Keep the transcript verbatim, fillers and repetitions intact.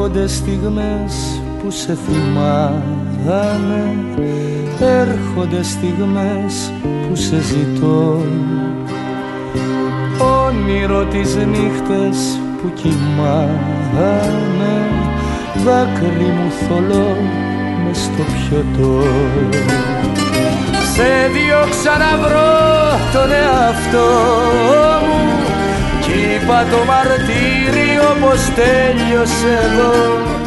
Έρχονται στιγμές που σε θυμάμαι, έρχονται στιγμές που σε ζητώ. Όνειρο τις νύχτες που κοιμάμαι, δάκρυ μου θολό μες στο πιωτό. Σε διώξα να βρω τον εαυτό μου κι είπα το μαρτύριο πως τέλειωσε εδώ.